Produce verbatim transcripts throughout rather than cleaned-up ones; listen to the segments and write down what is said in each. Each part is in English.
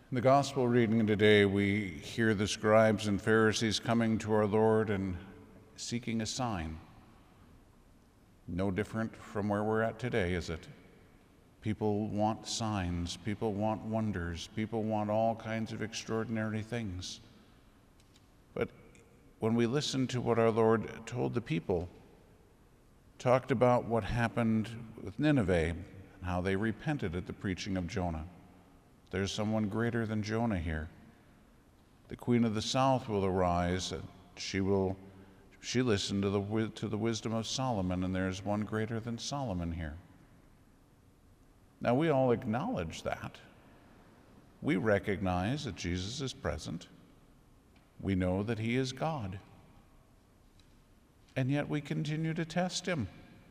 In the gospel reading today, we hear the scribes and Pharisees coming to our Lord and seeking a sign. No different from where we're at today, is it? People want signs, people want wonders, people want all kinds of extraordinary things. But when we listen to what our Lord told the people, talked about what happened with Nineveh and how they repented at the preaching of Jonah. There's someone greater than Jonah here. The Queen of the South will arise, and she will she listened to the to the wisdom of Solomon, and there's one greater than Solomon here. Now we all acknowledge that. We recognize that Jesus is present. We know that he is God. And yet we continue to test him.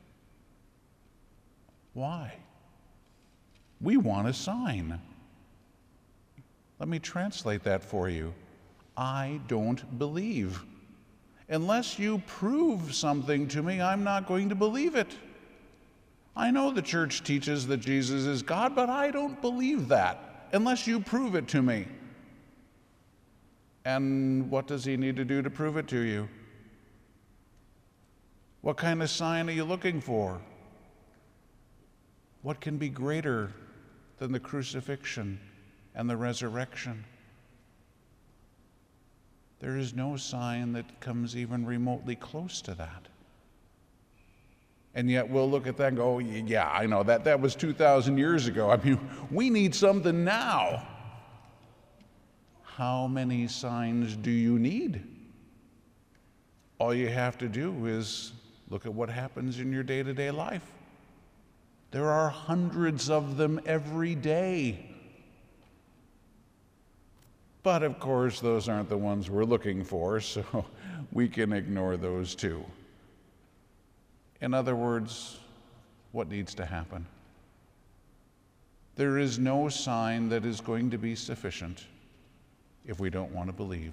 Why? We want a sign. Let me translate that for you. I don't believe. Unless you prove something to me, I'm not going to believe it. I know the church teaches that Jesus is God, but I don't believe that unless you prove it to me. And what does he need to do to prove it to you? What kind of sign are you looking for? What can be greater than the crucifixion and the resurrection? There is no sign that comes even remotely close to that. And yet we'll look at that and go, oh, yeah, I know, that, that was two thousand years ago. I mean, we need something now. How many signs do you need? All you have to do is look at what happens in your day-to-day life. There are hundreds of them every day. But of course, those aren't the ones we're looking for, so we can ignore those too. In other words, what needs to happen? There is no sign that is going to be sufficient if we don't want to believe.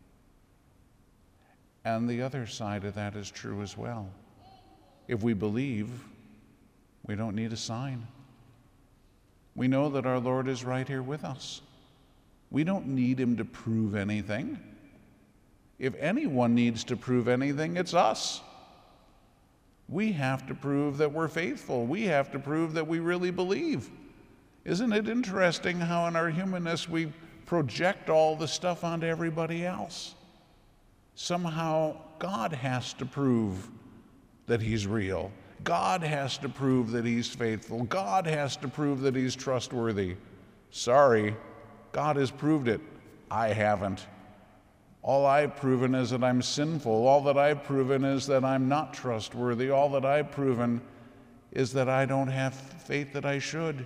And the other side of that is true as well. If we believe, we don't need a sign. We know that our Lord is right here with us. We don't need him to prove anything. If anyone needs to prove anything, it's us. We have to prove that we're faithful. We have to prove that we really believe. Isn't it interesting how in our humanness we project all the stuff onto everybody else? Somehow God has to prove that he's real. God has to prove that he's faithful. God has to prove that he's trustworthy. Sorry, God has proved it. I haven't. All I've proven is that I'm sinful. All that I've proven is that I'm not trustworthy. All that I've proven is that I don't have faith that I should.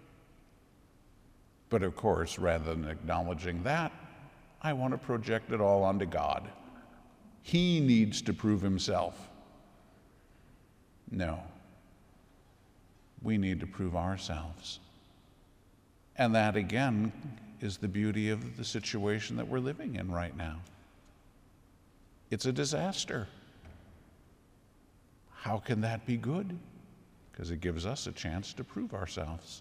But of course, rather than acknowledging that, I want to project it all onto God. He needs to prove himself. No. We need to prove ourselves. And that, again, is the beauty of the situation that we're living in right now. It's a disaster. How can that be good? Because it gives us a chance to prove ourselves.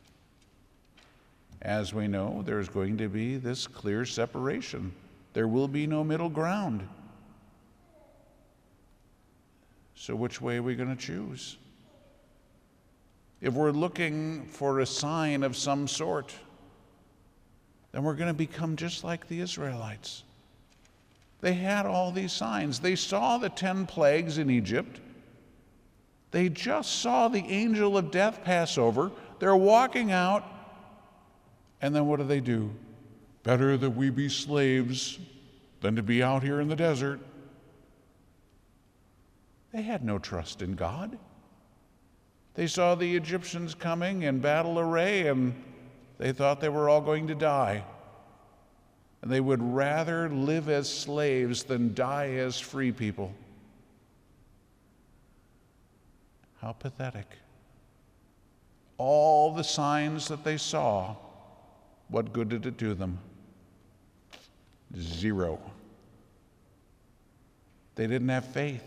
As we know, there's going to be this clear separation. There will be no middle ground. So which way are we going to choose? If we're looking for a sign of some sort, then we're going to become just like the Israelites. They had all these signs. They saw the ten plagues in Egypt. They just saw the angel of death pass over. They're walking out, and then what do they do? Better that we be slaves than to be out here in the desert. They had no trust in God. They saw the Egyptians coming in battle array, and they thought they were all going to die. And they would rather live as slaves than die as free people. How pathetic. All the signs that they saw, what good did it do them? Zero. They didn't have faith.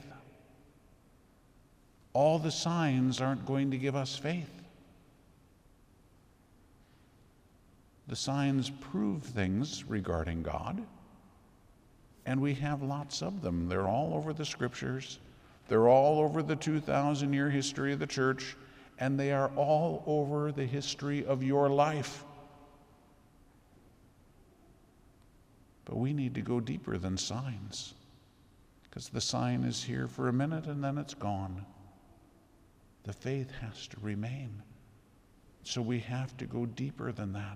All the signs aren't going to give us faith. The signs prove things regarding God, and we have lots of them. They're all over the scriptures. They're all over the two thousand year history of the church, and they are all over the history of your life. But we need to go deeper than signs, because the sign is here for a minute and then it's gone. The faith has to remain. So we have to go deeper than that.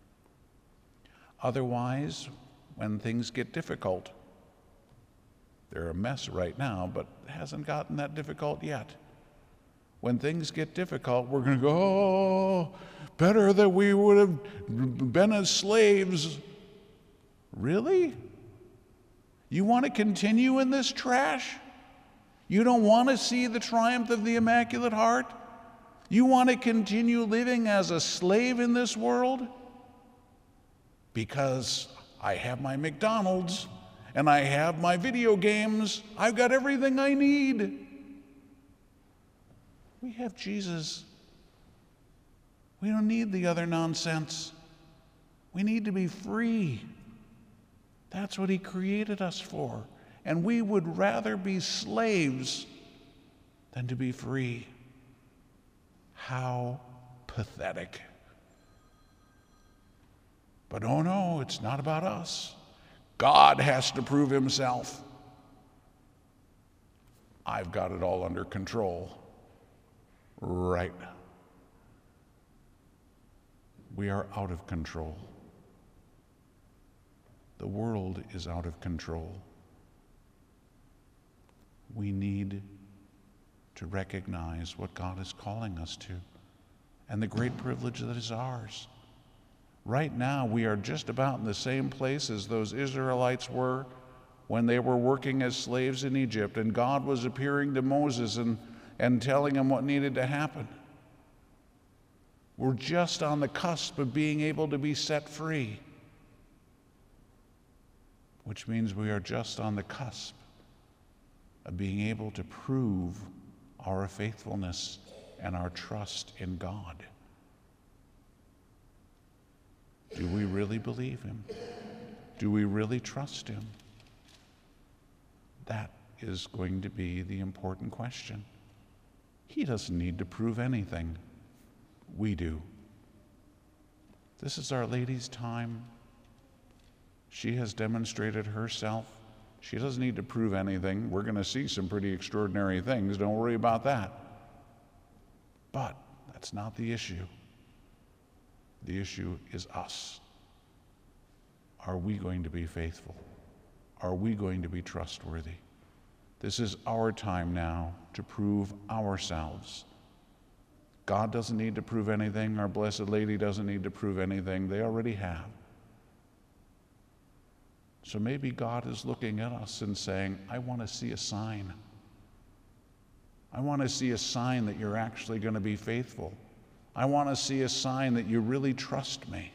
Otherwise, when things get difficult, they're a mess right now, but it hasn't gotten that difficult yet. When things get difficult, we're going to go, oh, better that we would have been as slaves. Really? You want to continue in this trash? You don't want to see the triumph of the Immaculate Heart? You want to continue living as a slave in this world? Because I have my McDonald's and I have my video games. I've got everything I need. We have Jesus. We don't need the other nonsense. We need to be free. That's what he created us for. And we would rather be slaves than to be free. How pathetic. But oh no, it's not about us. God has to prove himself. I've got it all under control. Right. We are out of control. The world is out of control. We need to recognize what God is calling us to and the great privilege that is ours. Right now, we are just about in the same place as those Israelites were when they were working as slaves in Egypt, and God was appearing to Moses and, and telling him what needed to happen. We're just on the cusp of being able to be set free, which means we are just on the cusp of being able to prove our faithfulness and our trust in God. Do we really believe him? Do we really trust him? That is going to be the important question. He doesn't need to prove anything. We do. This is Our Lady's time. She has demonstrated herself. She doesn't need to prove anything. We're going to see some pretty extraordinary things. Don't worry about that. But that's not the issue. The issue is us. Are we going to be faithful? Are we going to be trustworthy? This is our time now to prove ourselves. God doesn't need to prove anything. Our Blessed Lady doesn't need to prove anything. They already have. So maybe God is looking at us and saying, I want to see a sign. I want to see a sign that you're actually going to be faithful. I want to see a sign that you really trust me.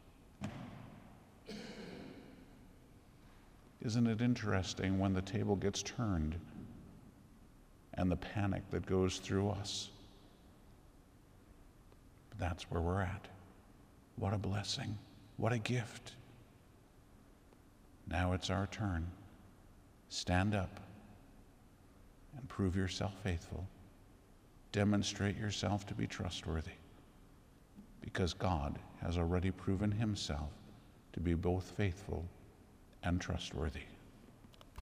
Isn't it interesting when the table gets turned and the panic that goes through us? That's where we're at. What a blessing. What a gift. Now it's our turn. Stand up and prove yourself faithful. Demonstrate yourself to be trustworthy, because God has already proven himself to be both faithful and trustworthy.